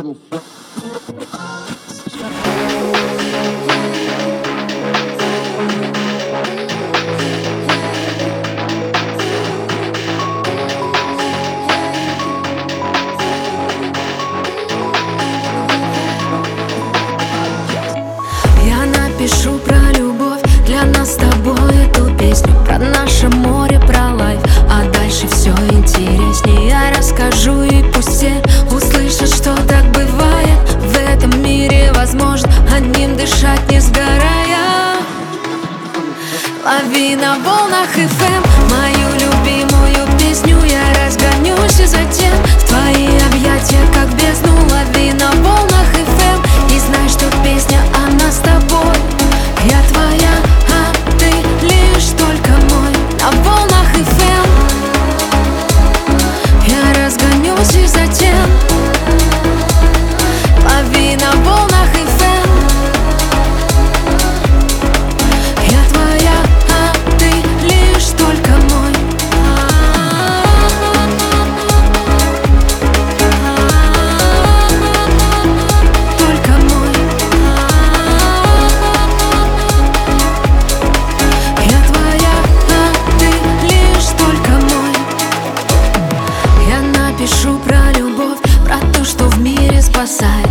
Пишу про любовь, для нас с тобой эту песню, про наше море, про лайф, а дальше все интереснее. Я расскажу, и пусть все услышат, что так бывает. В этом мире возможно одним дышать, не сгорая. Лови на волнах FM мою любимую песню. Я разгонюсь и затем в твои объятия, как бездну. Лови на волнах FM и знай, что песня она с тобой. Я твоя, а ты лишь только мой. На волнах FM я разгонюсь и затем лови на волнах FM. Я твоя, а ты лишь только мой. Только мой. Я твоя, а ты лишь только мой. Я напишу про любовь, про то, что в мире спасает.